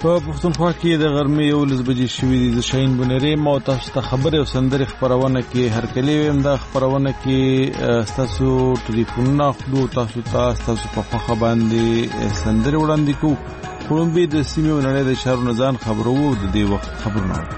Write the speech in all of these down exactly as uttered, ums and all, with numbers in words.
په پښتونخوا کې د غرمې یولس بجې شوې دي. د شاهین بنيري مو تاسو ته خبرې او سندرې خپرونه کې هرکلی ویم. دا خپرونه کې تاسو ټلیفونونه خلو تاسو ته تاسو په خوښه باندې سندرې وړاندې کوو. کومبي د سیمې او نړۍ د چارو نه ځان خبرو د دې وخت خبرونه.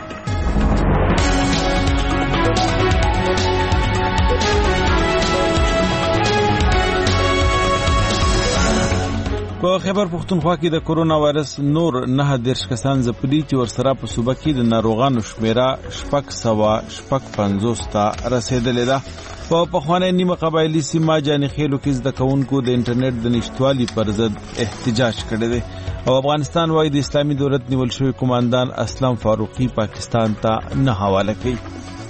په خیبر پښتونخوا کې د کورونا وایرس نور نه دیرش کسان ځپلي چې ورسره په صوبه کې د ناروغانو شمیره شپږ سوه شپږ پنځوس ته رسیدلې ده. په پخوانۍ نیمه قبایلي سیمه جاني خیلو کې زده کوونکو د انټرنیټ د نشتوالي پر ضد احتجاج کړی دی او افغانستان وايي د اسلامي دولت نیول شوی قوماندان اسلم فاروقي پاکستان ته نه حواله کوي.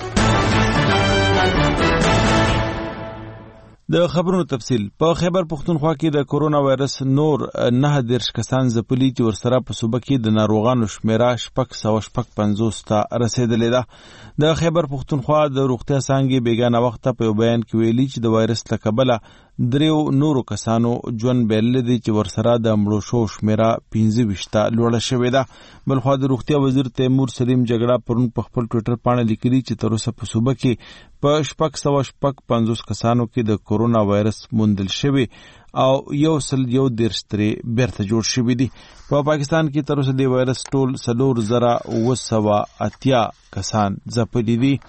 د خبرونو تفصیل. په خیبر پښتونخوا کې د کورونا وایرس نور نه دیرش کسان ځپلي چې ورسره په صوبه کې د ناروغانو شمیره شپږ سوه شپږ پنځوس ته رسیدلې ده. د خیبر پښتونخوا د روغتیا څانګې بیګانه وخته په یو بیان کې ویلي چې د وایرس له کبله دریو نورو کسانو ژوند بایللی دی چې ورسره د مړو شوو شمیره پنځه ویشت ته لوړه شوې ده. بلخوا د روغتیا وزیر تیمور سلیم جګړه پرون په خپل ټویټر پاڼه لیکلي چې تر اوسه په صوبه کې په شپږ سوه شپږ پنځوس کسانو کې د کورونا وایرس موندل شوی او یو سل یو دیرش ترې بیرته جوړ شوي دي. په پاکستان کې تر اوسه د وایرس ټول څلور زره اوه سوه اتیا کسان ځپلي دي.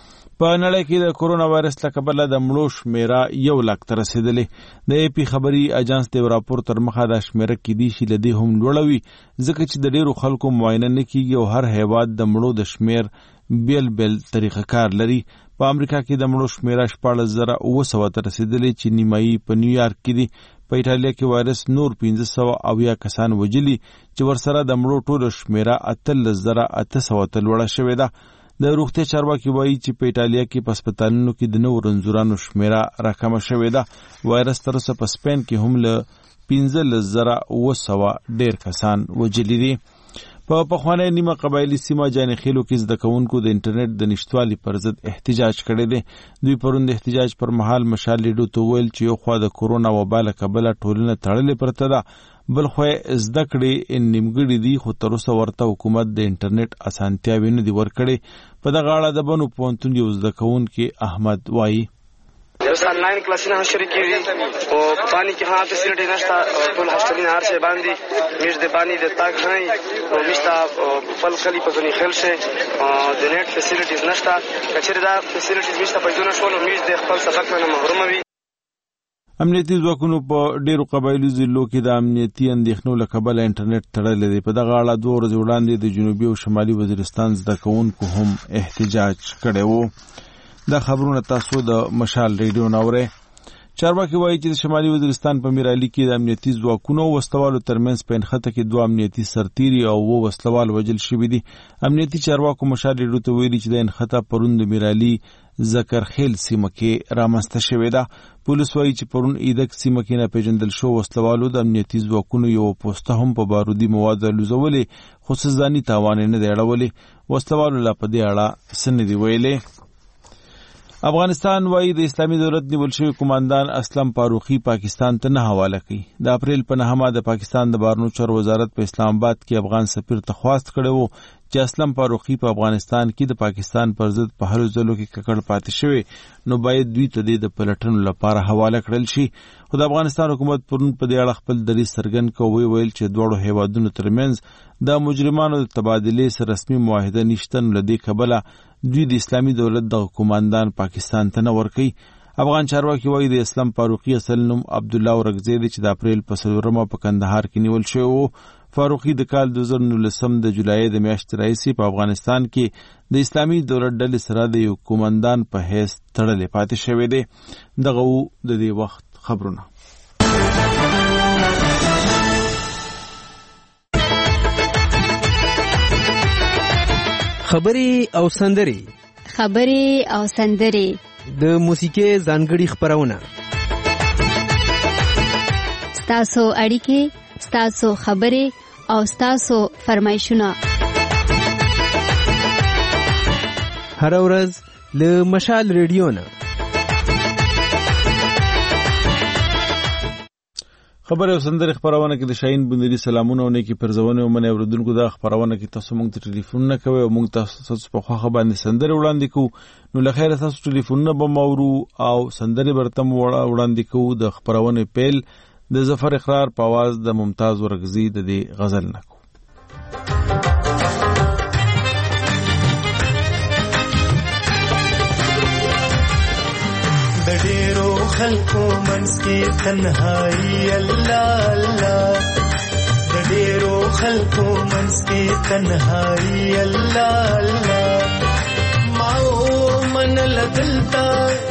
په نړۍ کې د کورونا وایرس له کبله د مړو شمیره یو لاک ته رسیدلې. د ای پی خبري اجانس د راپور تر مخه د شمیره کېدی شي له دې هم لوړه وي ځکه چې د ډېرو خلکو معاینه نه کېږي او هر هیواد د مړو د شمیر بیل بیل طریقه کار لري. په امریکا کې د مړو شمیره شپاړس زره اوه سوه ته رسیدلې چې نیمایي په نیویارک کې دي. په ایټالیا کې وایرس نور پنځه سوه اویا کسان وجلي چې ورسره د مړو ټوله شمیره اتلس زره اته سوه ته لوړه شوې ده. د روغتیا چارواکي وایي چې په ایټالیا کې په هسپتالونو کې د نوو رنځورانو شمیره راکمه شوې ده. وایرس تر اوسه په سپین کې هم له پنځلس زره اوه سوه ډېر کسان وجلي دي. په پخوانۍ نیمه قبایلي سیمه جاني خیلو کې زده کوونکو د انټرنیټ د نشتوالي پر ضد احتجاج کړی دی. دوی پرون د احتجاج پر مهال مشال لیډو ته ویل چې یو خوا د کورونا وبا له کبله ټولنه تړلې پرته ده، بل خو زده کړې نیمګړي دي خو تر اوسه ورته حکومت د انټرنیټ اسانتیاوې نه دي ورکړې. په دغه اړه د بنو پوهنتون یو زده کوونکی احمد وایي اوس آنلاین کلاسونه هم شروع کیږي او باندې کې ها فیسیلیټي نشته. ټول هاستلینه هر څه باندې میش د باندې د تاګ نه او مشته فل خلی په ځنی خل شه د نت فیسیلیټیز نشته. کچېره دا فیسیلیټیز مشته په ځونه شول میش د خپل سبق نه محروم وي. امنیتي ځواکونو په ډېرو قبایلي ضلعو کې د امنیتي اندېښنو له کبله انټرنیټ تړلی دی. په دغه اړه دوه ورځې وړاندې د جنوبي او شمالي وزیرستان زده کوونکو هم احتجاج کړی و. دا خبرونه تاسو د مشال ریډیو نه اورئ. چارواکي وایي چې د شمالي وزیرستان په میرالي کې د امنیتي ځواکونو او وسلوالو ترمنځ په نښته کې دوه امنیتي سرتیري او اووه وسلوال وژل شوي دي. امنیتي چارواکو مشال ریډیو ته ویلي چې د نښته پرون د میرالي ذکرخیل سیمه کې رامنځته شوې ده. پولیس وایي چې پرون ایدک سیمه کې ناپېژندل شوو وسلوالو د امنیتي ځواکونو یو پوسته هم په بارودي موادو الوزولې خو څه ځاني تاوان یې نه دی اړولی. وسلوالو لا په دې اړه څه نه دي ویلي. افغانستان وايي د اسلامي دولت نیول شوی قوماندان اسلم فاروقي پاکستان ته نه حواله کوي. د اپریل په نهمه د پاکستان د بهرنیو چارو وزارت په اسلام آباد کې افغان سفیر ته خواست کړی و چې اسلم فاروقي په افغانستان کې د پاکستان پر ضد په هرو ځلو کې ککړ پاتې شوی نو باید دوی ته د پلټنو لپاره حواله کړل شي. خو د افغانستان حکومت پرون په دې اړه خپل دریځ څرګند کړ او ویل چې دواړو هیوادونو ترمنځ د مجرمانو د تبادلې سره رسمي معاهده نشته نو له دې کبله دوی د اسلامي دولت د قوماندان پاکستان ته نه ورکوي. افغان چارواکي وایي د اسلام فاروقي اصل نوم عبدالله اورکزی دی چې د اپریل په څلورمه په کندهار کې نیول شوی و. فاروقي د کال دوه زره نولسم د جولای د میاشتې راهیسې په افغانستان کې د اسلامي دولت ډلې سره د یو قوماندان په حیث تړلی پاتې شوی دی. دغه و د دې وخت خبرونه. خبرې او سندرې خبرې او سندرې د موسیقي ځانګړي خبرونه ستاسو اړیکې ستاسو خبرې او ستاسو فرمایشونه هر ورځ له مشال ریډیو نه. خبر او سندري خبرونه کې د شاهین بندري سلامونه او نیکی پرزونه او من اوردونکو د خبرونه کې تاسو موږ ته ټلیفون نه کوي او موږ تاسو په خوخه باندې سندري وړاندې کوو نو لخيره تاسو ټلیفون نه بمورو او سندري برتم وړاندې کوو د خبرونه پیل د ظفر اقرار په आवाज د ممتاز ورغزي د دې غزل نکو ډېرو خلکو منځ کې تنهایی الله الله د ډېرو خلکو منځ کې تنهایی الله الله ما او من لدلتا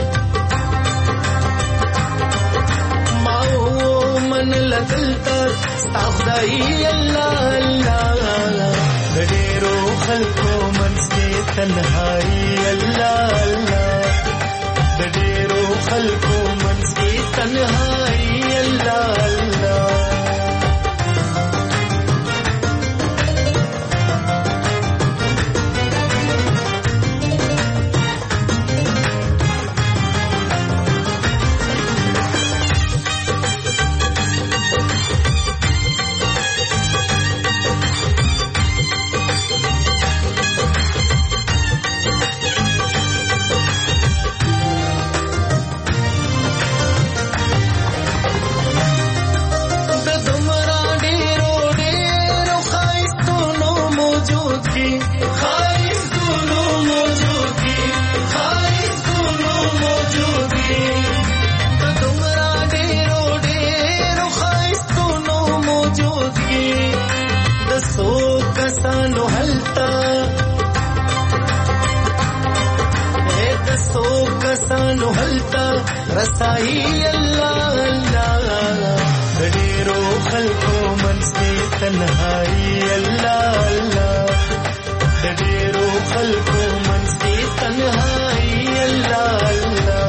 ما او من لدلتا ستا خدای الله الله د ډېرو خلکو منځ کې تنهایی الله الله د ډېرو خلکو منځ کې تنهایی الله الله رسائی الله الله د ډېرو خلکو منځ کې تنهایی الله الله د ډېرو خلکو منځ کې تنهایی الله الله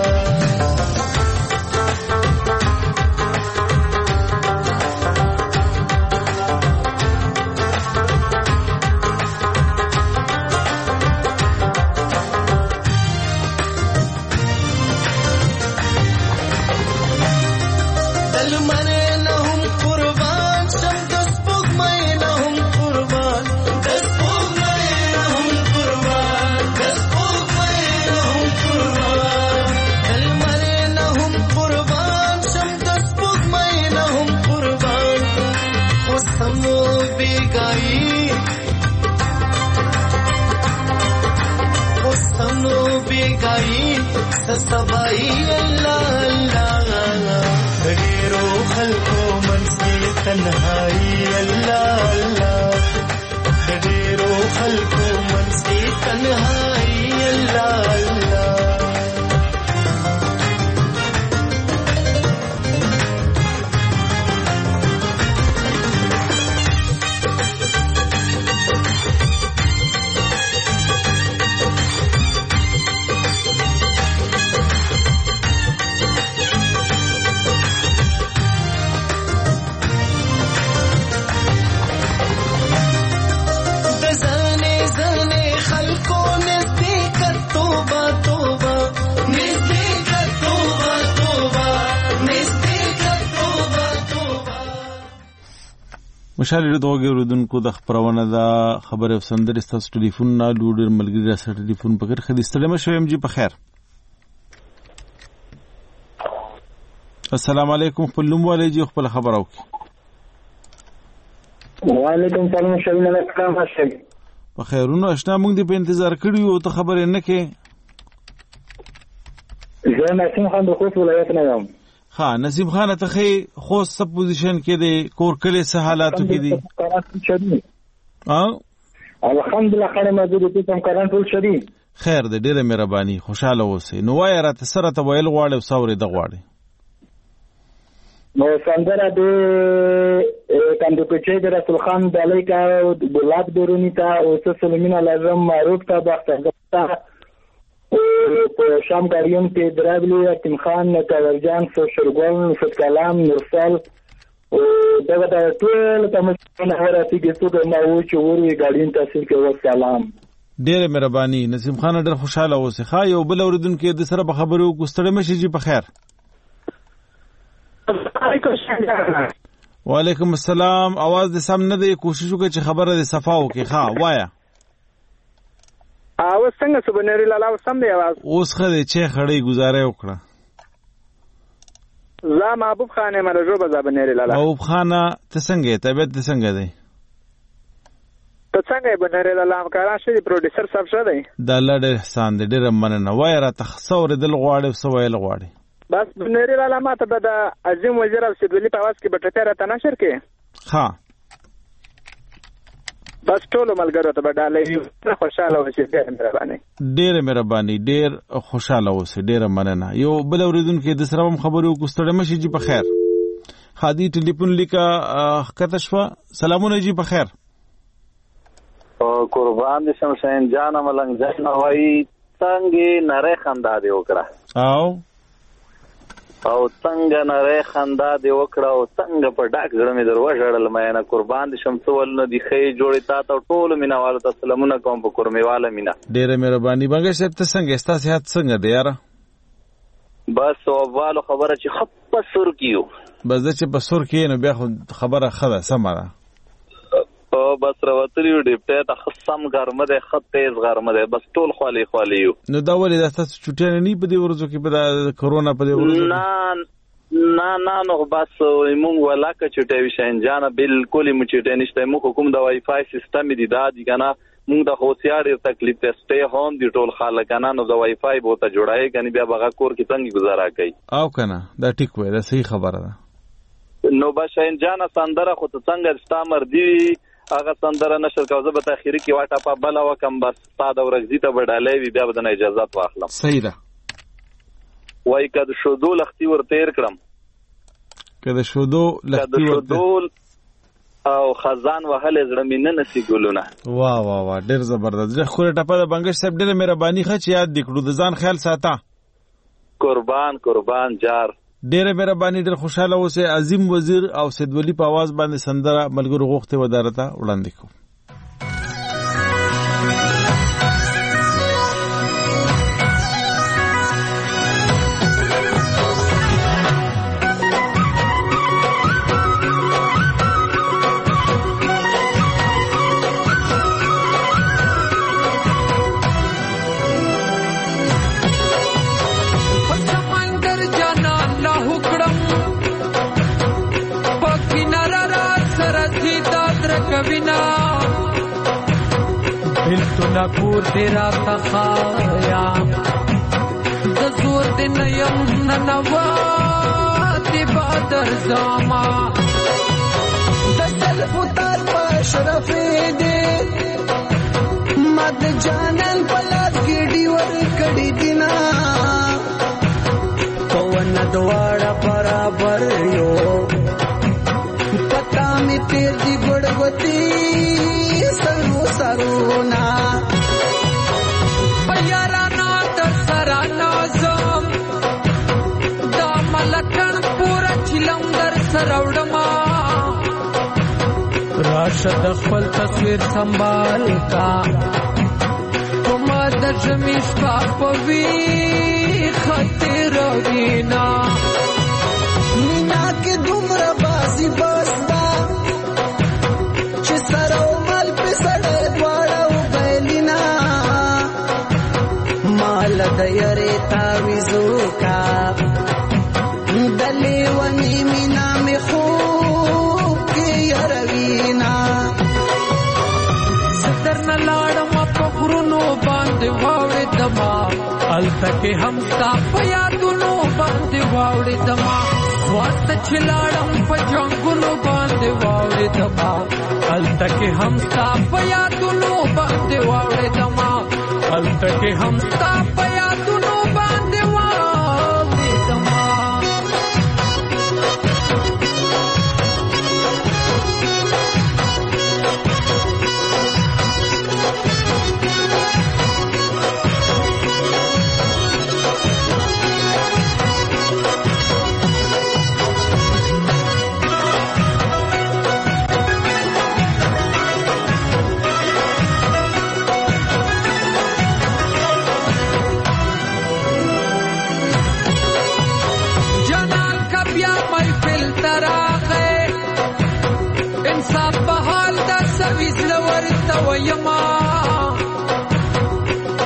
سبای الله الله د ډېرو خلکو منځ کې تنهایی الله الله د ډېرو خلکو منځ کې تنهایی الله الله مشالې د وګړو ردوونکو د خبرونه دا خبره او سندري ستاسو ټلیفون نه لوډر ملګری را سره ټلیفون پکړ خدي ستړي مشه ام جی په خیر السلام علیکم خپل نوم والي جی خپل خبر او وعلیکم السلام شوینه السلام علیکم په خیرونو آشنا موږ دې په انتظار کړی یو ته خبرې نه کې زه نسیم خان د خوست ولایت نه یم. ها نسیم خان ته خې خوست سب پوزیشن کې دی کور کله سه حالاتو کې دی ها الحمدلله خیر موجود دي تم کاران ټول شدي خیر دې ډیره مهرباني خوشاله اوسئ نو وای راته سره ته ویل غواړې او ساوري د غواړې نو سندره د کندوکچې د رسول خان د الیکا او د بلاد دورونی ته او سلمینا لازم معروف ته بختګتا په شام غاریون کې درابلی یتیم خان کاورجان سوشرګل فت کلام نورسل او دغه د ټول تمسونه راځي چې څو ما و چې ورې غاډین تحصیل کې وسلام ډېر مهرباني نسیم خان ډېر خوشاله اوسه خا یو بل اوردونکو د سره په خبرو کوستړې مشي جی په خیر وعلیکم السلام. आवाज د سم نه دی، کوشش وکړه چې خبره د صفا وکړي. ها وایا اوس څنګه سبنری لاله سم دی आवाज؟ اوس خدای چې خړې گزاره وکړه. زه محبوب خان مرجو بزا بنری لاله. محبوب خان ته څنګه طبيعت ته څنګه دی؟ ته څنګه بنری لاله همکاران شې پروډوسر صاحب شه دی؟ د الله ډېر احسان دی، ډېر مننه. وای را تخصور دل غواړي او سوال غواړي. بس بنری لاله ماته به د عظیم وزیر او سید ولی په आवाज کې بټه را تناشر کې. ها بس ټول ملګرو ته به ډالې خوشاله اوسئ. ډېر مهرباني ډېر مهرباني ډېر خوشاله اوسئ. ډېر مننه. یو بل اوریدونکو د سره هم خبرو کوستړه مشي جی په خیر. خادي ټلیفون لیکا کته شو. سلامونه جی په خیر. او قربان دي شمشین جان ملنګ جان وای څنګه نره خندا دی وکړه او او څنګه نره خندا دی وکړه او څنګه په ډاک زړه مې دروژړل مې نه قربان دي شمسول نه دی خې جوړی تا ته ټول مینا والو ته سلامونه کوم په کورمیواله مینا. ډېر مهرباني. بنګ صاحب ته څنګه استا صحت څنګه دی یاره؟ بس اوالو خبره چې خپ سر کیو بس چې په سر کې نو بیا خبره خده سمه ده. او بس راوتلی ډیپټه ته خصم ګرمه ده، خط تیز ګرمه ده، بس ټول خالی خالی یو. نو دا ولې د تاسو چټي نه په دې ورځو کې په کرونا په دې ورځو نه نه نه نو بس موږ ولاکه چټي وشین جان بالکل مو چټي نشته. موږ کوم د وای فای سیستم دی دادی کنه موږ د هوسیار تکلیف ته سټي هوم دی ټول خلک کنه نو د وای فای بوته جوړای کني بیا بغا کور کې څنګه گزاره کوي او کنه دا ټیک وای دا صحیح خبره ده. نو بشین جان سندره خو څنګه استامر دی هغه سندره نشر کوزه به تاخيري کې واټه په بل وکم بس ساده ورغزي ته بدلې وی بیا بدن اجازه واخلم. صحیح ده. وای کده شودو لختي ور تیر کړم کده شودو لختي ور او خزان وهل زړه مين نه نسی ګلونه. واه واه واه ډېر زبردست. زه خو ټپه د بنگش صاحب ډېر مهرباني خچ یاد دکړو د ځان خیال ساته. قربان قربان جار ډېر مهرباني. ډېر خوشاله اوسه. عظیم وزیر او سید ولی په आवाज باندې سندره ملګرو غوښته ودارته وړاندې کو. بلتنا کور تیرا تخایا د زور د نیم ننوات بادر زاما د سلف تر په شرف دې مد جانن پلاس ګډي ور کړي دینا پون دواړه برابر یو پتا می تیر دی ګړوتی سرو سرونا پیارانا در سرانا زم دا ملکن پورا چلم در سروڑما راشد خپل تصویر سنبال کا کما در جمیش پاپوی خطر وینا مینا کے دمر بازی بستا چه سرو مال پی سڑے دوارا و بیلینا مال دیاری تاویزو کا دلی ونی مینا می خوب کی یروینا ستر نلارم اپا غرونو باندې واوڑی دما التکی همستا پیادونو باندې واوڑی دما واسط چلاړم په جنگونو باندې واوړې دما التکه همستا په یادونو باندې واوړې دما التکه همستا په یادونو باندې واوړې دما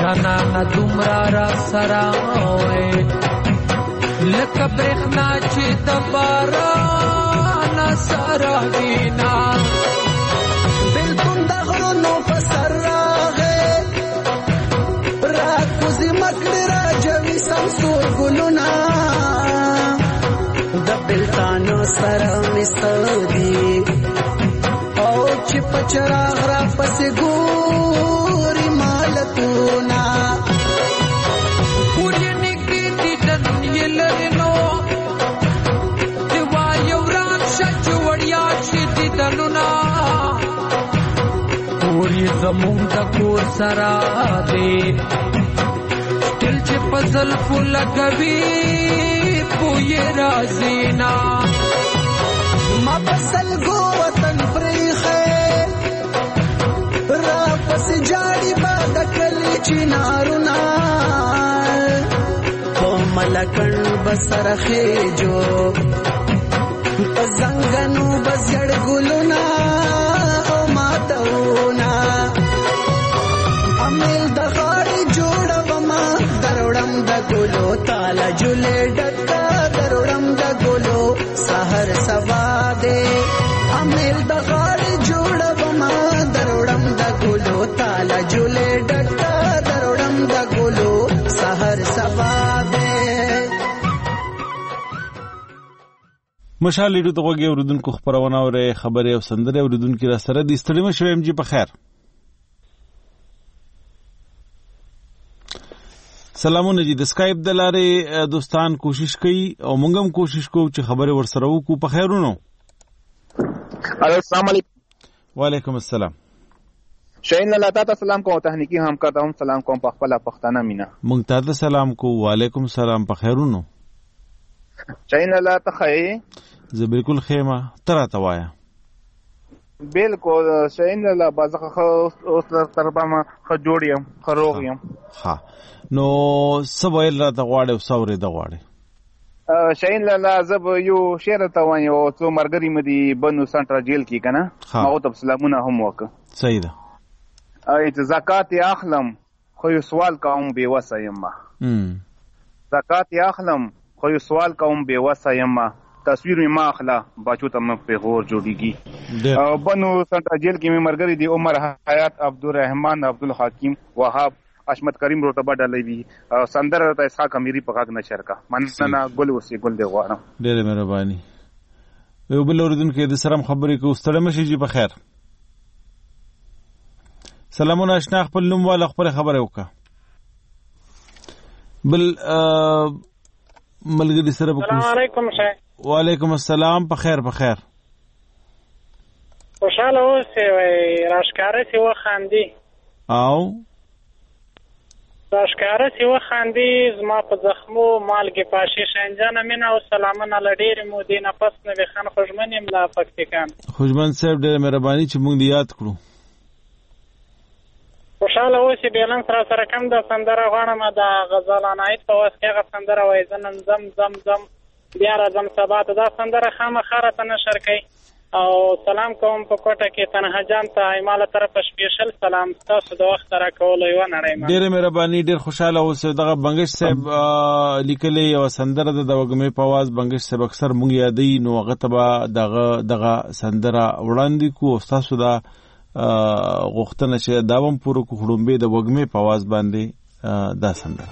جانانا دومره را سره وې لکه برېښنا چې د باران سره وینا بېلتون د غرونو په سر راغی راکوزي مکړې راجوي سمسور ګلونه د بېلتانو سره مې سودي او چې په چراغ را پسې ګوري مالتونه ولې نږدې دیدن یې لرې نو د وایو راشه چې وړیا شي دیدنونه کور یې زمونږ د کور سره دی ټل چې په زلفو لګوي پویې راځي نه ما په سلګو وطن پرېښی را پسې جاړي به د کلي چنارونه په ملکڼ به سره خېجو په زنګنو به زیړ ګلونه او ماتونه امیل د غاړې جوړومه دروړم د ګلو تاله جولې ډکه دروړم د ګلو سحر سبا دے امیل د غاړې جوړومه دروړم د ګلو تاله جولې ډکه دروړم د ګلو سحر سبا دے مشال لیدو ته غوږی اوریدونکو خبرونه اورئ خبرې او سندرې اوریدونکي را سره دي ستړي مه شئ ایم جي په خیر سلامونه جی د سکایپ د لارې دوستان کوشش کوي او موږ هم کوشش کوو چې خبرې ورسره وکړو په خیرونو السلام علیکم وعلیکم السلام شاین الله تعالی سلام کوم تهنیکی هم کرتا هم سلام کوم په خپل پښتانه مینا موږ ته سلام کوو وعلیکم السلام په خیرونو شاین الله تعالی زه بالکل خیمه ترا توایا بالکل شاین الله بازخه اوس تربا ما خجوړیم خروغیم ها نو سوال را د غواړې او سورې د غواړې شاین الله زب یو شعر ته وایم او څو مرګري مدي بنو سنټر جیل کې کنه ما ته سلامونه هم وک صحیح ده ایت زکات اخلم خو یو سوال کوم بے وسه یم زکات اخلم خو یو سوال کوم بے وسه یم تصویر می ما اخلا بچو ته مې په غور جوړیږي بنو سنټر جیل کې مې مرګري دي عمر حیات عبدالرحمن عبدالحکیم وهاب اشمت کریم روتبه ډلې وی سندر ته اسحاق امیری په غاګ نشر کا مننه ګل وسی ګل دی غواړم ډېر مهرباني یو بل اوریدونکو د سلام خبرې کو ستړي مشي جی په خیر سلامونه آشنا خپل نوم والا خبره خبره وکړه بل ملګری سره په السلام علیکم شای وعلیکم السلام په خیر په خیر خوشاله اوسې وای راشکاره سی وخاندي او راشکاره سی وخاندي زما په زخمو مالګې پاشي شنجانه مینا او سلامونه لډېر مو دینه پس نه خان خوشمنیم لا پکتیکان خوشمن صاحب ډېر مهرباني چې موږ یاد کړو خوشاله اوسې بیلانس را سره کم د سندره غواړم د غزلانایت په واسه کې غو سندره وای زنن زم زم زم بیا راځم سبا ته دا سندره خامخا راته نشر کوي او سلام کوم په کوټه کې تنها جان ته ایماله طرف سپیشل سلام تاسو د وخت را کول یو نړۍ ما ډېر مهرباني ډېر خوشاله اوسې دغه بنگش صاحب لیکلې او سندره د وګمې په आवाज بنگش صاحب اکثر مونږ یادې نو هغه تبا دغه دغه سندره وړاندې کو او تاسو دا غوښتنه چې داوم پورو کو خړومبه د وګمې په आवाज باندې دا سندره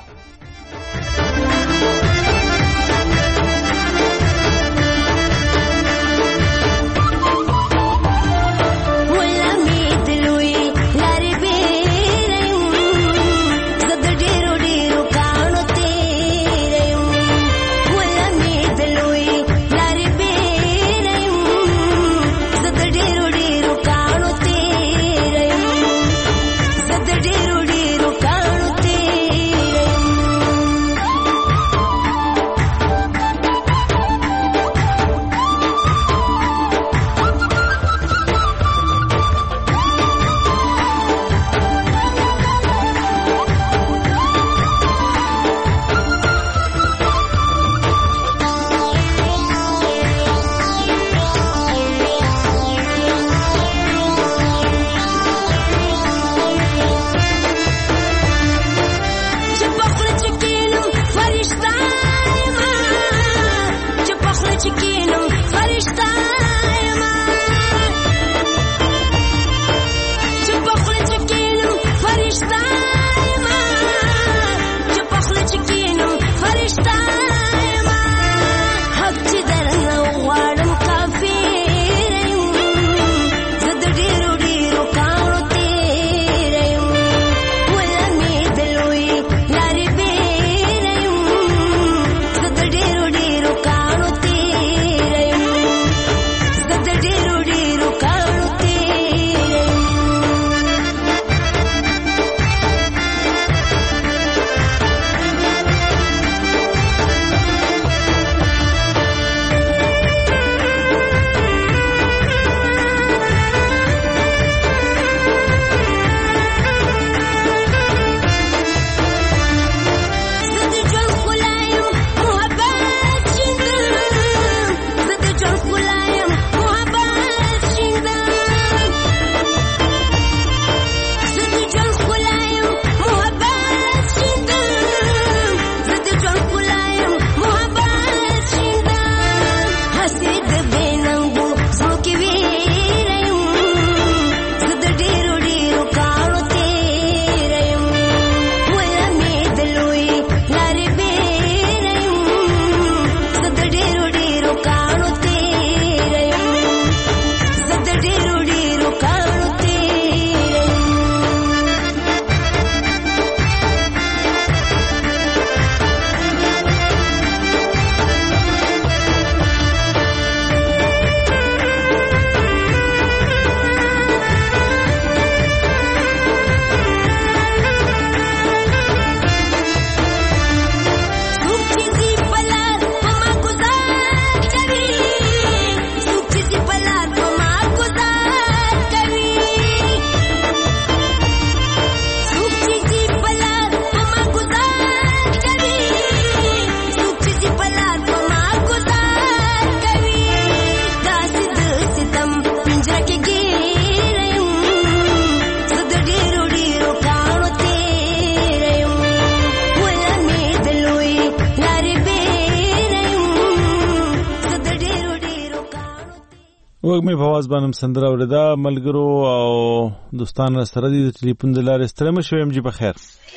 وګمې په आवाज باندې سندره وردا ملګرو او دوستان سره د ټلیفون د لارې ستړي مشو ام جی په خیر.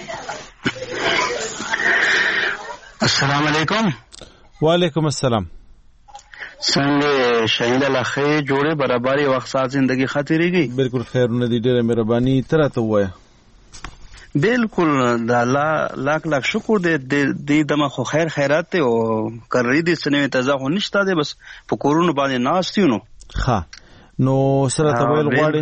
السلام علیکم. وعلیکم السلام. څنګه شهید الله خیر جوړه برابرۍ وخت سات زندگی خاطرېږي؟ بالکل خیرونه دي، ډېره مهرباني تراته وایي. بالکل د الله لاک لاک شکر دې دې دمه خو خیر خیرات ته او کړی دې سنوي تازه خو نشته دې بس په کورونو باندې ناستیونو. ها نو سره تبل غواړي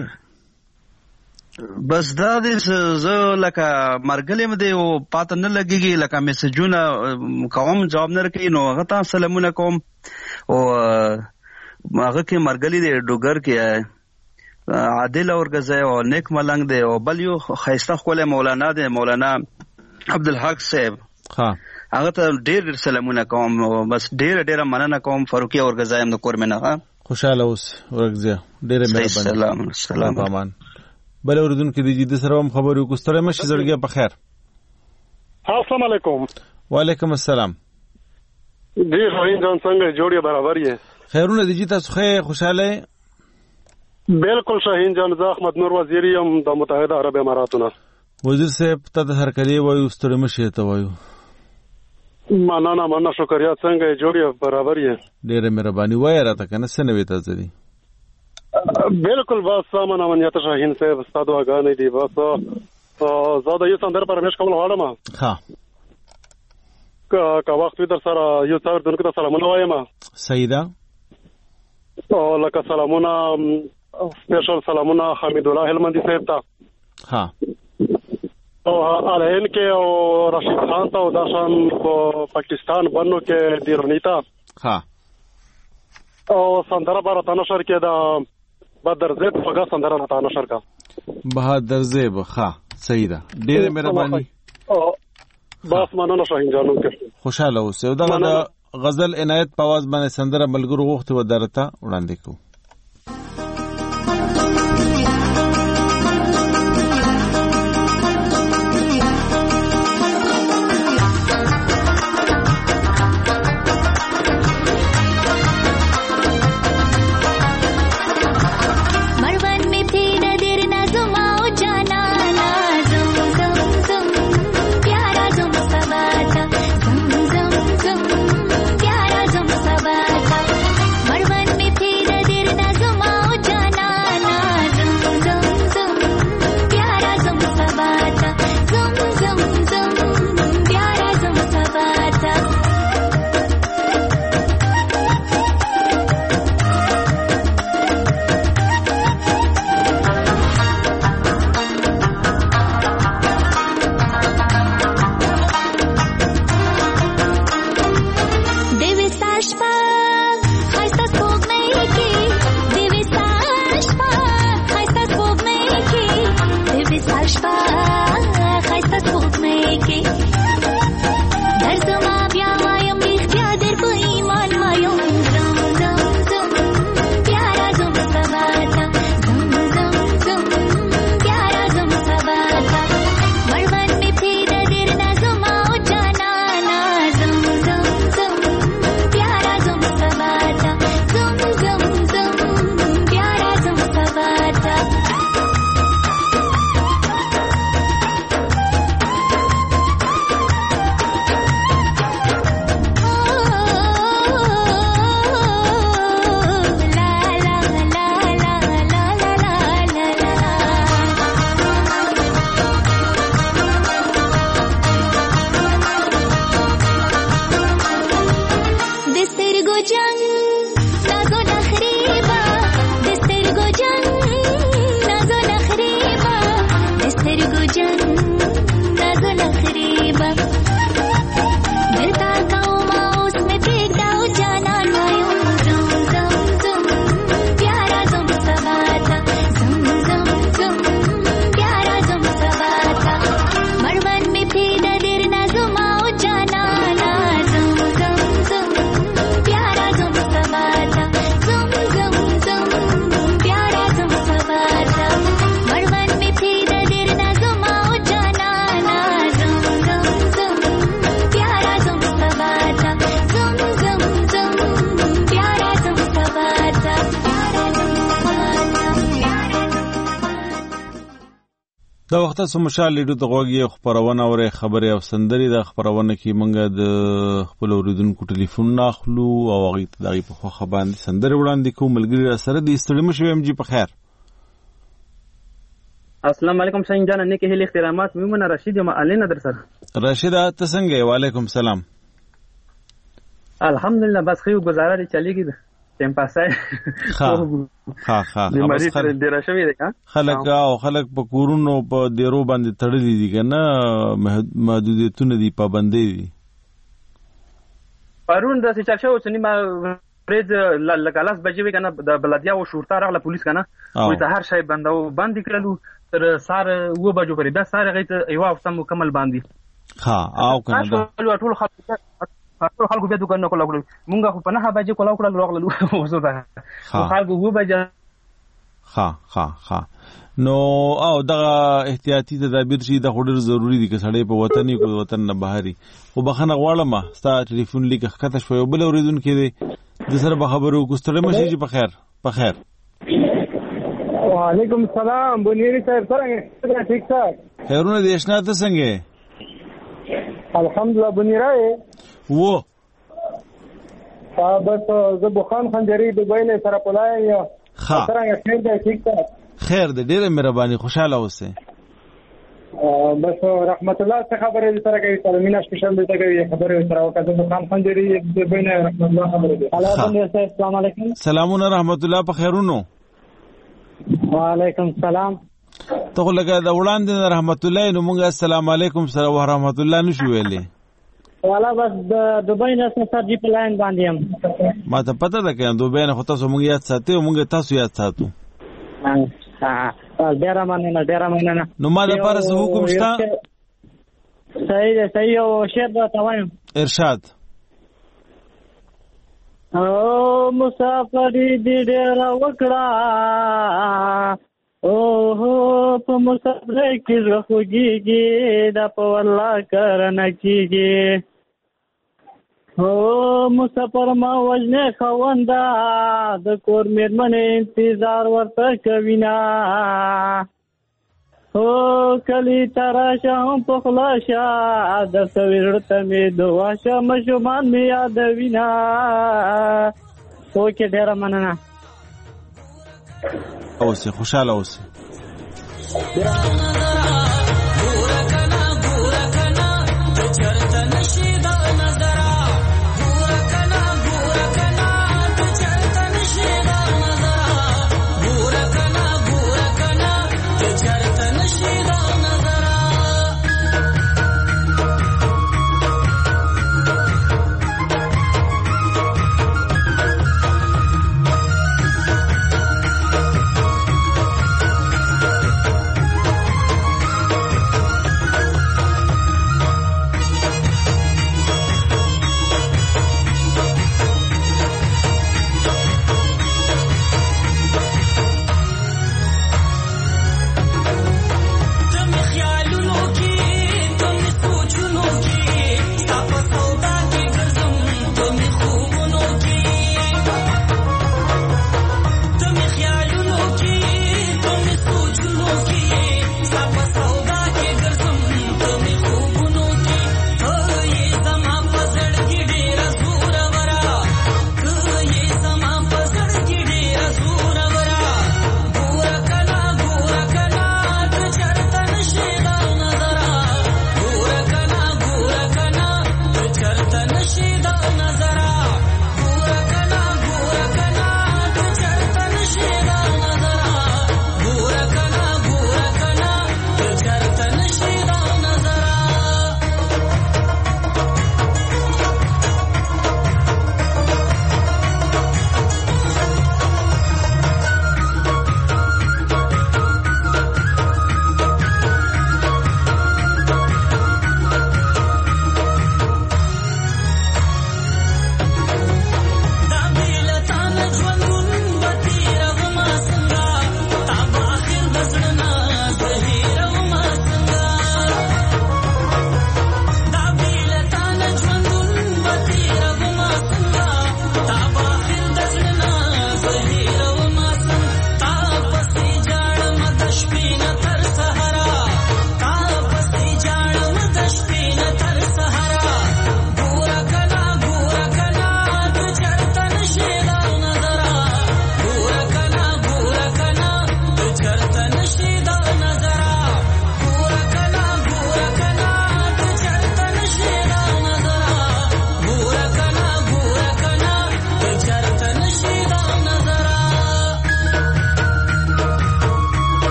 بس دا دې زه لکه مرګلې مده او پات نه لګيږي لکه میسجونه کوم جواب نه کوي نو هغه ته سلامونه کوم او هغه کې مرګلې دې ډوګر کې عادل اورګزای او نیک ملنګ دی او بل یو خیسته خوله مولانا دی مولانا عبدالحق صاحب. ها هغه ته ډېر سلامونه کوم بس ډېر ډېر مننه کوم فاروقي اورګزای هم د کورمنه. ها خوشاله اوس ورګزای ډېر مهرباني. سلام سلام امان. بل اوردونکو د جدي سره هم خبرو کوستره مشه زړګي په خیر. السلام علیکم. وعلیکم السلام. ډېر شاهین جان څنګه جوړه برابر یې؟ خیرونه دي جی تاسو خیر خوشاله؟ بالکل شاهین جان زه احمد نور وزیری یم د متحده عرب اماراتونو. وزیر صاحب ته د هرکلی وایو ستړي مشه ته وایو. مننه مننه شکریا څنګه جوړه برابر یې؟ ډېر مهرباني وایي راته کنه سنوي تاسو دي. بالکل بس سامان امنیت شاهین صاحب استاد واغانې دی بس زه د یو سندر پرمیش کوم غواړم. ها که وخت وي در سره یو څاور دونکو ته سلامونه وایم. سیدا او لکه سلامونه سپیشل سلامونه حمید الله هلمندي صاحب ته. ها او الهین کې او رشید خان ته او داشان په پاکستان بنو کې دیرونیتا. ها او سندره برته نشر کې دا بهادر زیب فقہ سندره راته نشر کا. بهادر زیب ها سیدا ډېر مهرباني. او بس مننه شاهین جانو کې خوشاله اوسه. دا غزل عنایت په आवाज باندې سندره ملګرو وخت و درته وړاندې کو. دا وخت سم مشال لیدو ته غوږی خبرونه اوري خبري او سندري د خبرونه کې مونږ د خپل اوریدونکو ټلیفون ناخلو او هغه ته دغه په خو باندې سندري وړاندې کوم ملګری سره د استړم شو ام جی په خیر. السلام علیکم شاهین جان نیکه هلي احترامات میمونه رشید یم علینه در سره. رشید ته څنګه؟ وعلیکم سلام. الحمدلله بس خو گزاره لري چلیږي تم پاسه ها ها ها بیماری تر ډیر شوی دی خلک او خلک په کورونو په ډیرو باندې تړلي دي کنه محدودیتونه دي پابندۍ دي. پرون د څه چا شو چې ما پرېز لګالاس بجې وی کنه د بلدیا او شورتا راغله پولیس کنه وې ته هر شی بندو باندې کړلو تر سار و بجو پرې د سار غیته ایوا وخت مکمل باندې ها او کنه دا ټول خلک ټول خلکو بیا دوکان نه کولاو مونږ خو په نه بجې کولاو کړل راغلو وسو دا خلکو و بجې ها ها ها نو او دغه احتیاطي تدابیر شي د خوري ضروری دي که سړی په وطني کو وطن نه بهري خو بخنه غواړم ستا ټلیفون لیک خطه شوی بل اوریدون کې د سره به خبرو کوستره مشي په خیر په خیر. وعلیکم السلام بنيري صاحب څنګه ٹھیک ٹھاک خیرونه دې شنه ته څنګه؟ الحمدلله بنيري و بس زه بخان خنجری دوبۍ نه سره پلای یا څنګه خیر دی ٹھیک ٹھاک خیر دی ډیره مهرباني خوشاله اوسه. بس رحمت الله څخه خبره سره کوي سلامونه سپیشل دې کوي خبره سره وکړه بخان خنجری دوبۍ نه رحمت الله خبره دی. السلام علیکم. سلامونه رحمت الله په خیرونو. وعلیکم السلام. ته لکه د وړاندې رحمت الله نو موږ السلام علیکم سره و رحمت الله نشو ویلې. والا بس د دوبۍ نه سره جی په لاین باندې هم ما ته پته ده که دوبۍ نه خو تاسو موږ یاد ساتي او موږ تاسو یاد ساتو. ها ډیره مننه ډیره مننه. نو ما د پاره څه حکم شته؟ صحیح دی صحیح او شعر درته وایم. ارشاد. او مسافري دې ډیره وکړه او هو په مسافرۍ کې زړه خوږېږي دا په والله کار نه کېږي. او مسافر ما وژنې خاونده د کور مېرمنې انتظار ورته کوي نه او کلی ته راشه هم په خوله شه درته زړه ته مې دعا شه ماشومان مې یادوي نه. اوکې ډېره مننه. اوسې خوشحاله اوسې.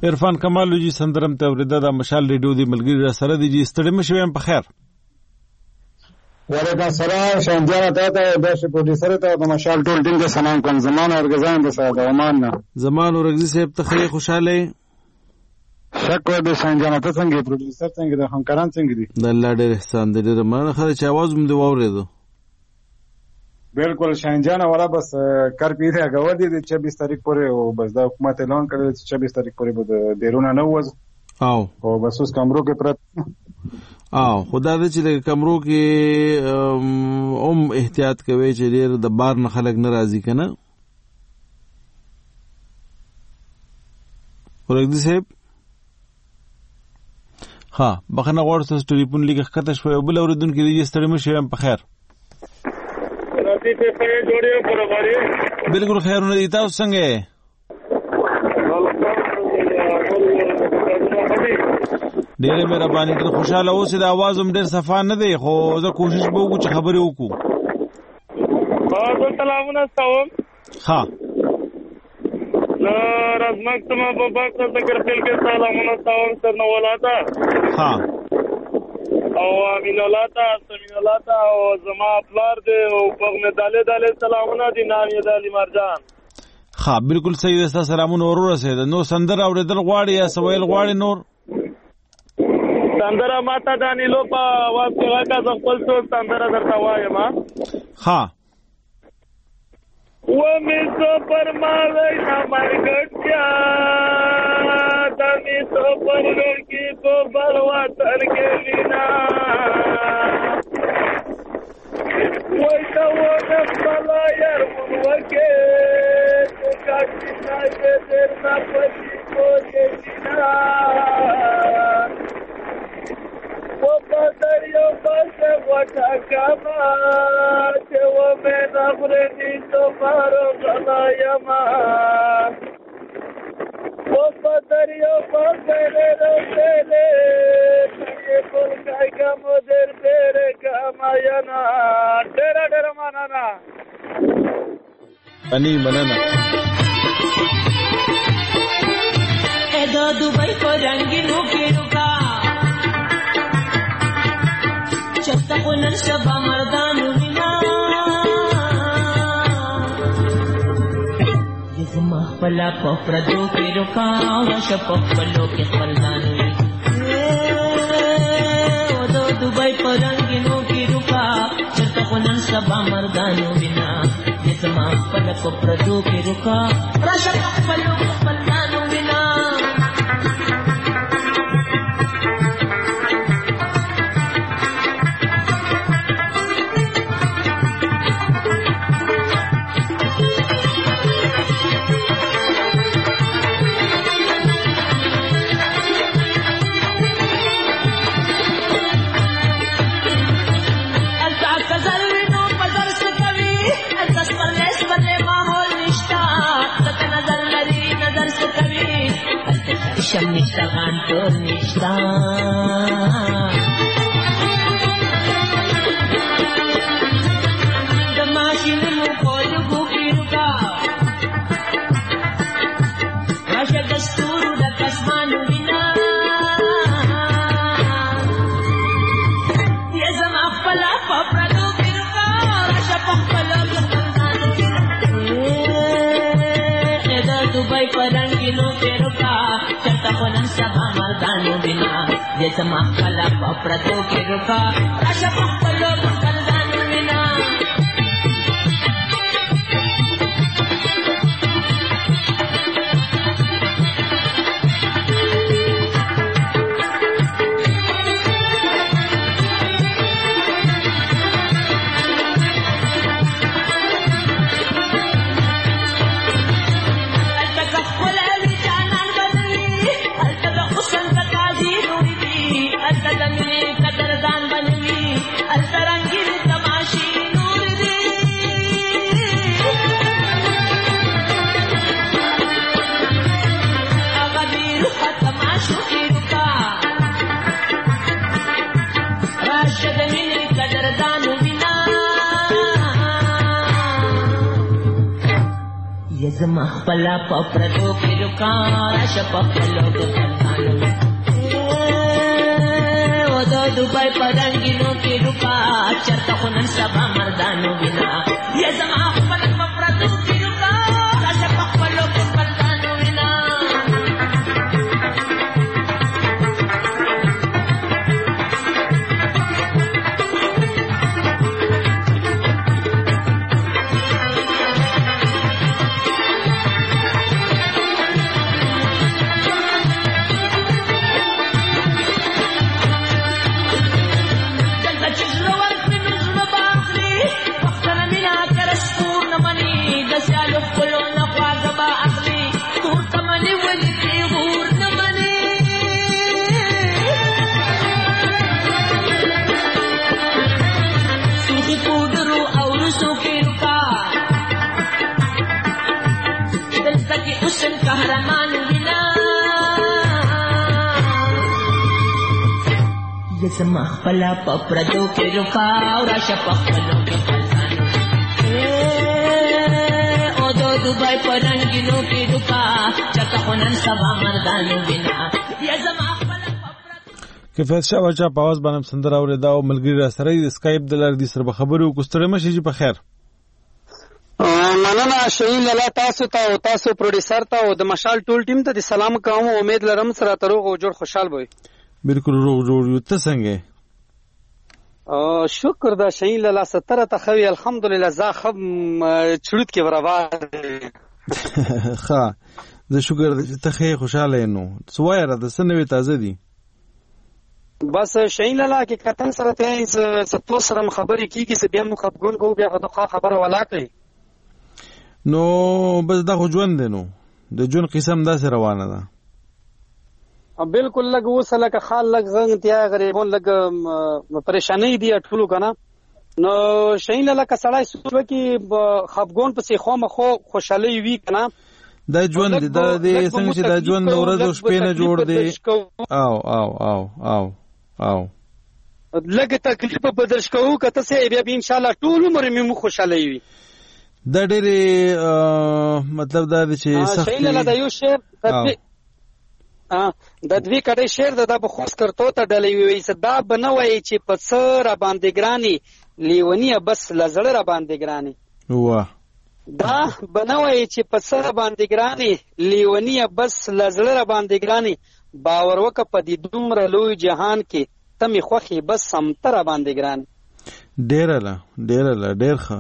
عرفان کمالو جی سندرم ته ورده د مشال ریډیو دی ملګری را سره دی جی ستړي مشوي په خیر. وعلیکم السلام شانجان ته ته د پروډوسر ته د مشال ټول ټیم ته سلام کوم. زمان ارغزان د ساده عمان نه زمان ورغزي صاحب ته خیر خوشاله شکر د شانجان ته څنګه پروډوسر څنګه د همکاران څنګه دي؟ د الله ډېر احسان دې ډېر مننه خره چې आवाज مې دی واورېدو. بالکل شانجان والا بس کار پیره غوړ دي چوبیس تاریخ پورې او بس دا حکومت اعلان کړی چې چوبیس تاریخ پورې به دیرونه نه وځ او او بس اوس کمرو کې پرت او خدا دې چې کمرو کې اوم احتیاط کوي چې ډېر د بار نه خلک ناراضي کنه. ورګدي صاحب ها بخنه غوړ څه ټلیفون لیکه کته شوی بل اوریدونکو دې ستړي مشه په خیر. بالکل خیرونه دي تاسو څنګه ډېر مهرباني تر خوشاله اوسې د आवाज هم ډېر صفا نه دی خو زه کوشش به وکړم چې خبرې وکړو. تاسو سلامونه تاسو ها لا رزمک سما په باکر ذکر فل کې سلامونه تاسو سر نو ولاته ها او امین الله تا سمین الله تا او زما پلار دې او په مداله داله سلامونه دي نام یې دالي مرجان. ها بالکل صحیح ده. سلامونه ورور رسید. نو سندر اوریدل غواړي یا سویل غواړي نور سندره ماته دانی لو په واسطه کا خپل څو سندره درته وایم. ها و می سو پرمالای نه مرګیا د می سو پرګر کی په بلوا تر کې وینا وای تا و د بلا یار وکه تو کا کینا دې در نه پتی کو دې وینا و پدریو پسه وټا کما چې و مې نغرنی تو مارو غلايما و پدریو پسه له له چې کول کای کوم در پر کما ینا ډېر ډېر مننه اني مننه. ادا दुबई को रंगीनों के रुका चस्ता पुनर शबा मर्दानु बिना जिसमा पला पपरदो के रुका और शपपलो के फलदानु ओदो दुबई पर रंगीनों की रुका चस्ता पुनर शबा मर्दानु बिना जिसमा पला पपरदो के रुका और शपपलो के फलदानु बिना Nishta kanto nishta the machine mu kolu bukiruka rasha dasturu da kasmanu bina ye zama pala paprado biruka rasha pappala kasmanu bina eda dubai parangino peruka Taponan sabha mardanu bina jesa makala paprato ke ruka rasha pappalo kaldanu bina Al tarangir یزما خپلا پپردو کې رکا راشه پپلو کې پرتانو و د دوبای پرنګینو کې رکا چرته خو نن سبا مردانو بنا یزما خپلا پپردو کې رکا راشه پپلو کې پرتانو بنا یزما خپلا پپردو کې رکا راشه پپلو کې پرتانو او د دوبای پرنګینو کې رکا چرته خو نن سبا مردانو بنا یزما خپلا کفایت شاه بچا په आवाज باندې سندره اورېدا او ملګری را سره د سکایپ د لارې د سره خبرو کوستره مشي چې په خیر مننه شهیل الله تاسو ته او تاسو پروډوسر ته او د مشال ټول ټیم ته د سلام کوم امید لرم سره تروغ او جوړ خوشحال وي بالکل روغ جوړ یو ته څنګه شکر دا شهیل الله ستره ته خوي الحمدلله زه خب چړوت کې برابر ښه زه شکر ته خې خوشاله نو سوای را د سنوي تازه دي بس شهیل الله کې کتن سره ته ستو سره خبرې کیږي چې بیا مخبګون کو بیا د خبره ولا کوي نو بس دا خو ژوند دی نو د ژوند قسم داسې روانه ده بالکل لګ اوس لکه خال لګ زنګ تیا غریبون لګ پریشانی دی ټولو کنه نو شین لکه سړی سوچ کی خفګون پسې خو مخو خوشالي وی کنه دا ژوند دی دا د څنګه چې دا ژوند د ورځې او شپې نه جوړ دی او او او او او لګ تکلیف بدل شکو کته سه بیا ان شاء الله ټول عمر مې خوشالي وي دا ډېر مطلب دا چې سخت شین لا د یو شعر د دوی کډې شعر د په خوښ کرتو ته ډلې وي صدا بنوي چې په سر باندې ګرانی لیونی بس لزړه را باندې ګرانی واه دا بنوي چې په سر باندې ګرانی لیونی بس لزړه را باندې ګرانی باور وک په دې دومره لوی جهان کې تمې خوخي بس سمتره باندې ګرانی ډېر لا ډېر لا ډېر ښه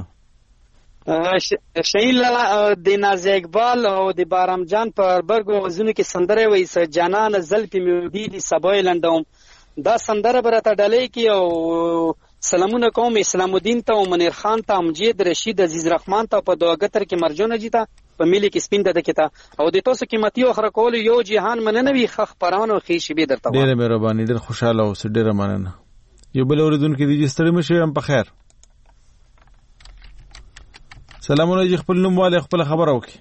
شهیل د ناز اقبال او د بارام جان پر برګو وزونه کې سندره وایي س جانان زلفي میودي دي سبای لندوم دا سندره برته ډلې کې او سلامونه کوم اسلام الدین ته او منیر خان ته امجید رشید عزیز رحمان ته په دوګتر کې مرجونه جیتا په ملي کې سپین د کېتا او د تاسو قیمتي اخر کول یو جهان مننوي خخ پرانو خې شبي درته ډېر مهرباني ډېر خوشاله او ډېر مننه یو بل اوریدونکو دي ستړي مشه هم په خیر سلام علیکم خپل نوم والے خپل خبر اوکي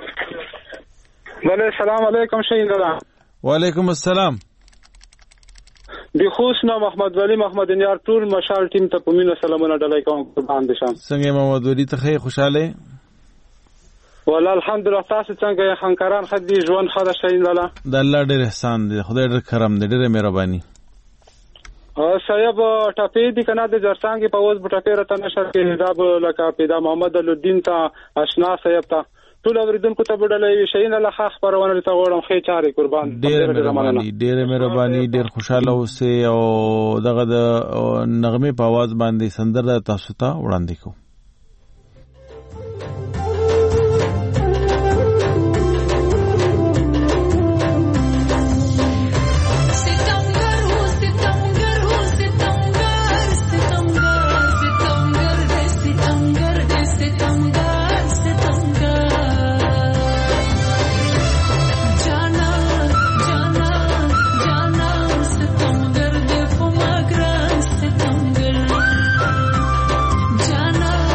بله سلام علیکم شهید الله وعلیکم السلام دی خوشنا محمد ولی محمد نیار ټول مشال ټیم ته پمینه سلامونه ډلای کوم قربان دي شم څنګه محمد ولی ته خوشاله والله الحمدلله تاسو څنګه خنکران خدي ژوند خدا شهید الله د الله ډېر احسان دی خدای ډېر کرم دی ډېر مهرباني صاحب ټاپې دي کنه د جرسانګي په اوس بټاپې راته نشر کې دا لکه پیدا محمد الدین ته آشنا صاحب ته ټول اوریدونکو ته بډلې شین الله خاص پرونه ته وړم خې چاري قربان ډېر مهرباني ډېر مهرباني ډېر خوشاله اوسه او دغه د نغمه په आवाज باندې سندره تاسو ته وړاندې کوم Jana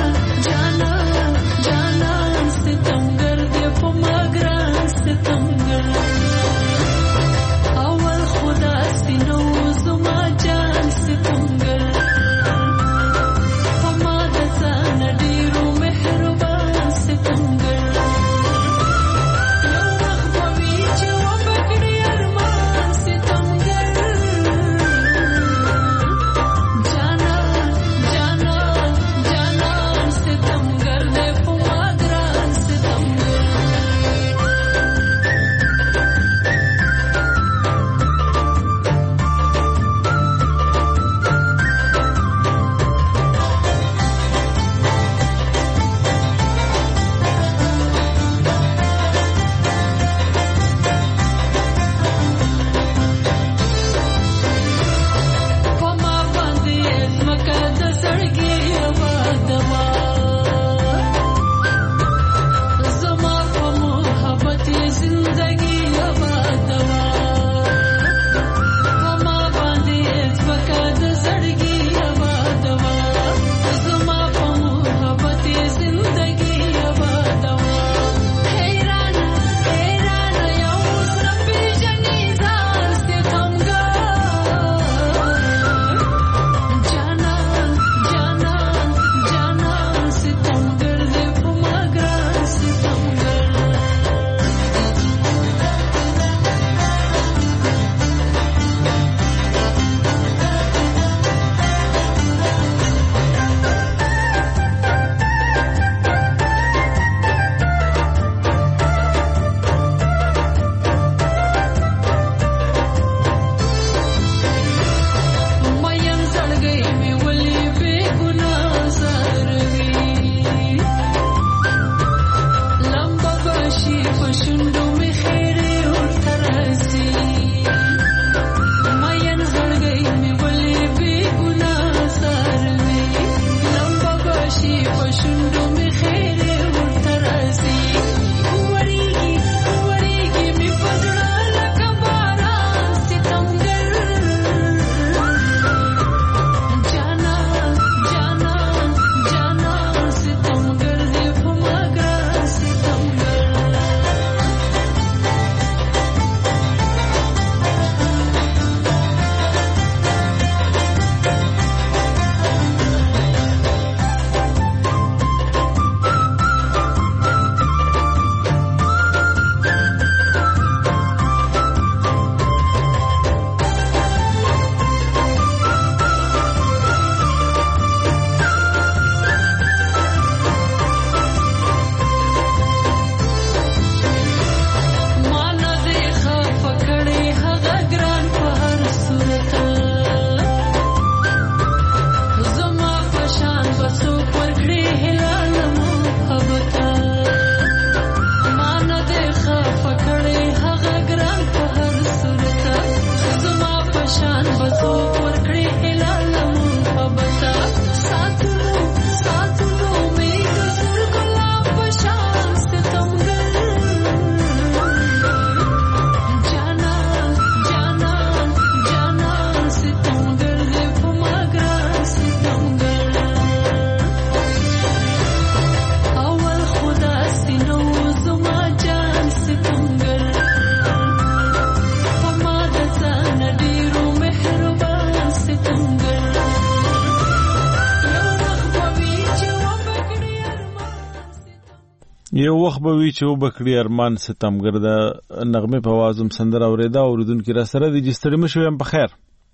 یو وخت به وي چې وبکړي ارمان ستمګر د نغمې په आवाज هم سندره اورېده اوریدونکي را سره دي چې ستړي مه شوئ هم په خیر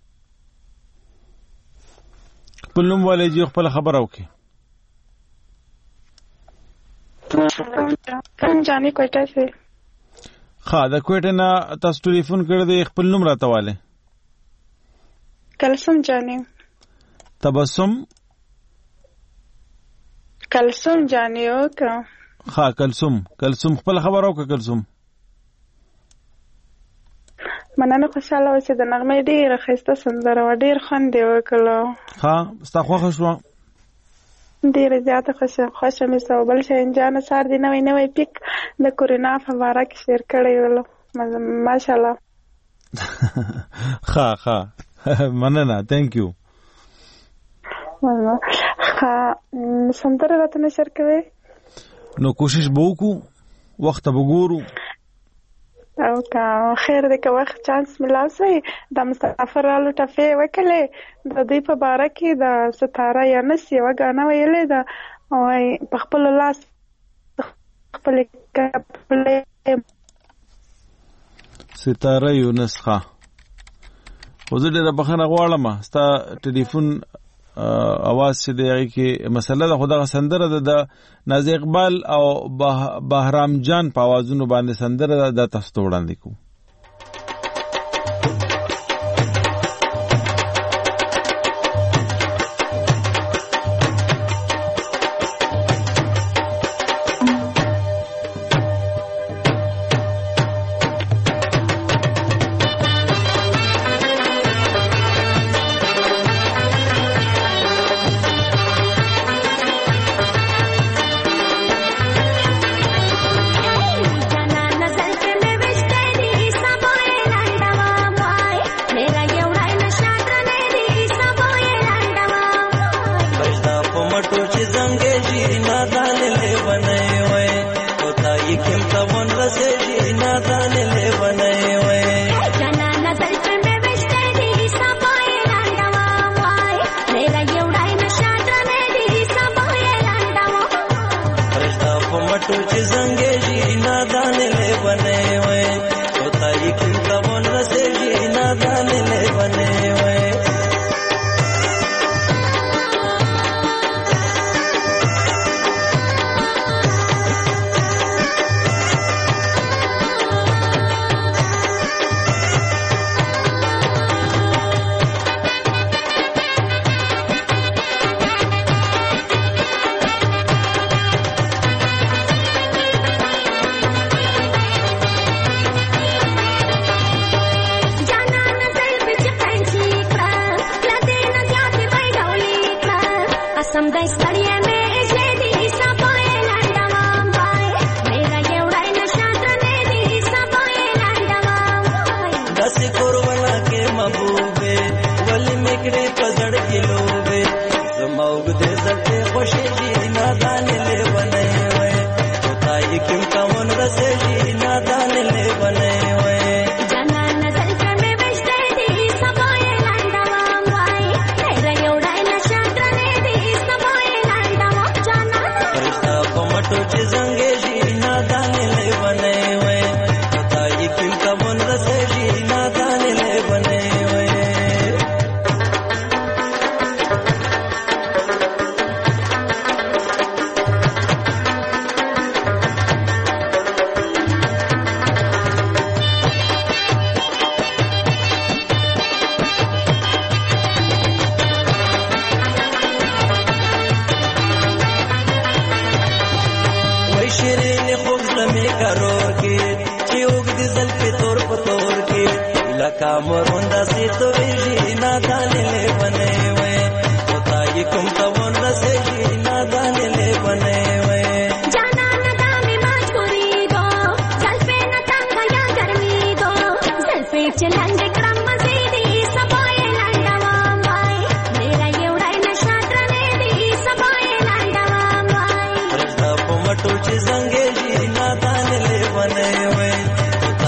خپل نوم والي جي خپل خبره وکړي جانې کوټه سي ښه د کوټې نه تاسو ټلیفون کړی دی خپل نوم راته والي کلسم جانې تبسم کلسم جانې وکړه ښه کلسم کلسم خپل خبره وکړه کلسم مننه خوشاله اوسې د نغمې ډېره ښایسته سندره وه ډېر خوند یې وکړو ښه ستا خوښه شوه ډېره زیاته خوښه خوښه مې سوه بل شاهین جانه سهار دې نوی نوی پیک د کورونا په باره کې شیر کړی ولو ماشاءالله ښه ښه مننه تhank you ښه سندره راته نشر کوې نو کوشش به وکړو وخت به ګورو او که خیر دی که وخت چانس ملاو شوی د مسافر رالو ټفې وکړلې د دوی په باره کې د ستاره یانس یوه ګانه ویلې ده وایي په خپل لاس خپلې کپړې ستاره یونس ښه خو زه ډېره بخښنه غواړم ستا ټلیفون اواز چې دی هغې کې مسله ده خو دغه سندره ده د نازي اقبال او بهرام جان په اوازونو باندې سندره ده دا تاسو ته وړاندې کوو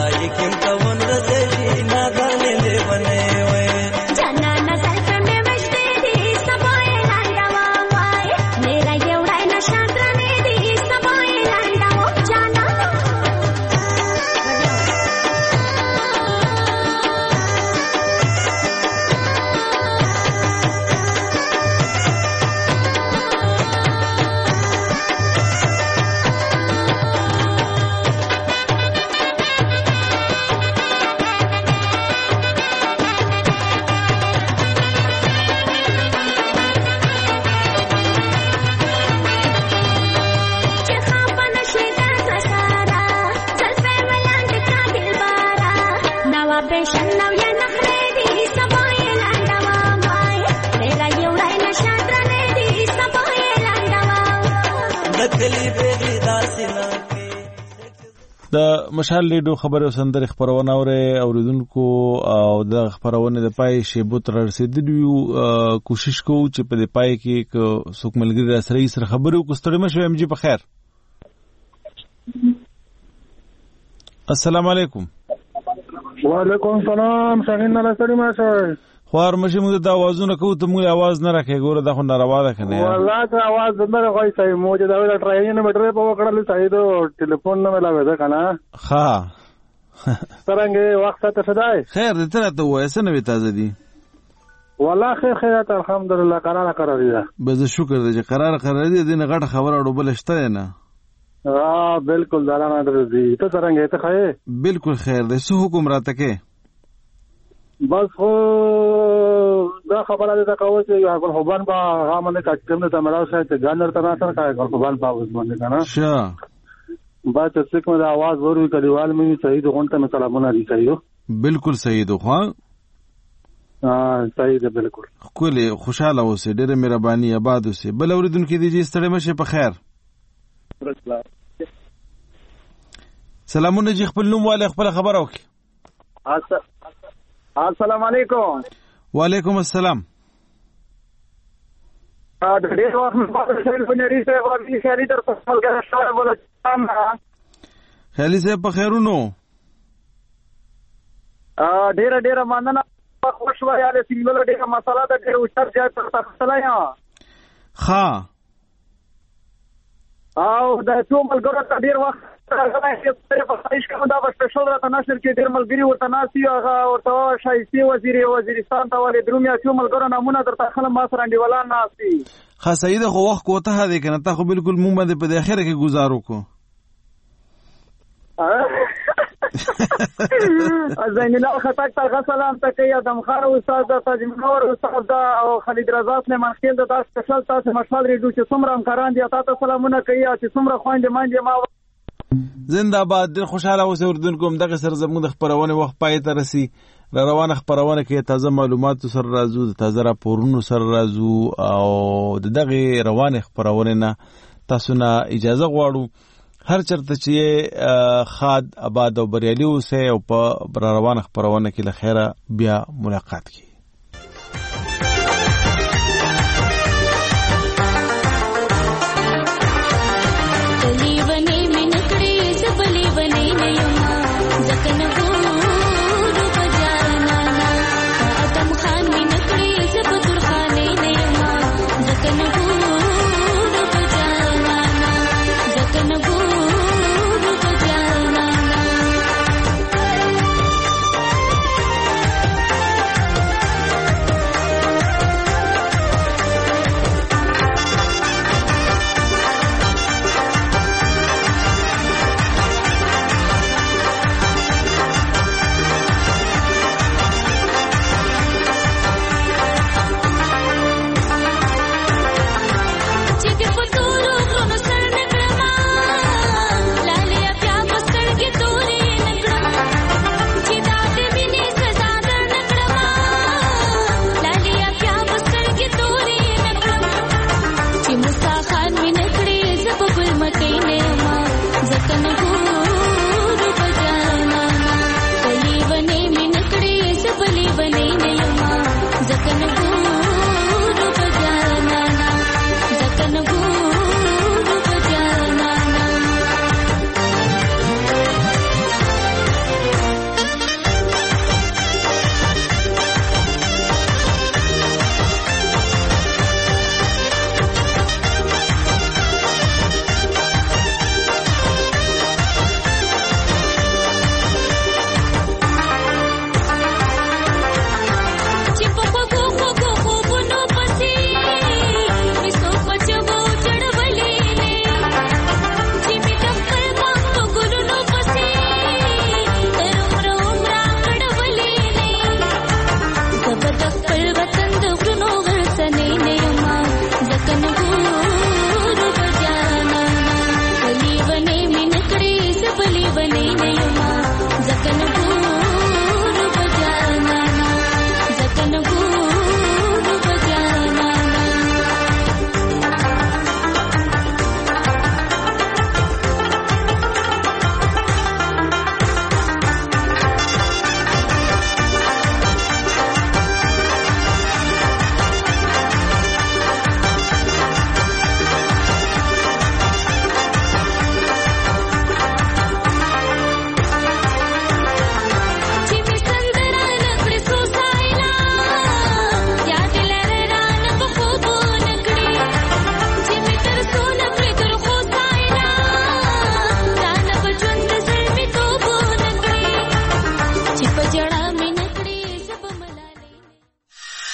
Jana na self me wish د مشال لیډو خبره سندره خبرونه اوره اوریدونکو او د خبرونه د پای شیبو تر رسیدلی کوشش کوو چې په دې پای کې څوک ملګری سره سره خبرو کو ستړي مشه ام جی په خیر. السلام علیکم. وعلیکم السلام. څنګه نه لسړی ماشه خوار مشه موږ د اوازونه کوو ته موږ आवाज نه راکې ګوره دا خو ناروا ده کنه والله ته आवाज نه راغی صحیح مو چې دا ولا ټرین نه مټره په وکړل صحیح دو ټلیفون نه ملاوي ده کنه ها څنګه وخت ته صداي خیر دې تر ته وای سنوي تازه دي والله خیر خیرات الحمدلله قرار قرار دي بز شکر دې چې قرار قرار دي دې نه غټه خبره اړو بل شته نه ها بالکل دا نه درځي ته څنګه ته خیر بالکل خیر دې سو حکم راته کې بس خو دا خبره ده کاوه چې یو خپل خوبان با هغه باندې کټم ته مراو شای ته ګانر ته نه سره کای خوبان با اوس باندې کنه شه با چې څوک مې आवाज ورو کډیوال مې صحیح ده غونټه مې سلامونه دي صحیح بالکل صحیح ده خو ها صحیح ده بالکل کله خوشاله اوسه ډېر مهرباني آباد اوسه بل اوریدونکو دي چې ستړي مشه په خیر سلامونه جی خپل نوم والے خپل خبر اوکي السلام علیکم. وعلیکم السلام. ا د ډېر وخت په شریف نری سره ورته خالي در په خپل کې شاو بوله څنګه خالي سه په خیرونو ا ډېر ډېر مننه خوشو یاله سیمل ډېر مساله د ډېر اوچر ځای پر تخصلا یا ها او د ټول ملګرو ته ډېر وخت راغلی چې په خارج کې دا په سپیشل راته نشر کې ډېر ملګری ورته ناسي هغه ورته شایسته وزیر وزیرستان ته ولې درومیا ټول ملګرو نمونه درته خلم ما سره انډیوالان ناسي ښه سید خو وخت کوته هدي کنه ته خو بالکل مونږ باندې په اخر کې گزارو کو زين الله خطاك تاغه سلام تکي ادم خان استاد تاج منور استاد او خالد رضا سليمان خیل د تاسو سپیشل تاسو مشال ریډیو چې څومره همکاران دي تاسو سلامونه کوي چې څومره خوانده مانځي ما زنده باد ډېر خوشاله اوسئ اوریدونکو دغه سره زموږ د خبرونه وخت پای ته رسي را روانه خبرونه کې تازه معلومات سره راځو د تازه راپورونو سره راځو او دغه روانه خبرونه نه تاسو نه اجازه غواړو هر چرته چې خاد آباد او بریالي اوسئ او په روانه خبرونه کې له خیره بیا ملاقات کی وطن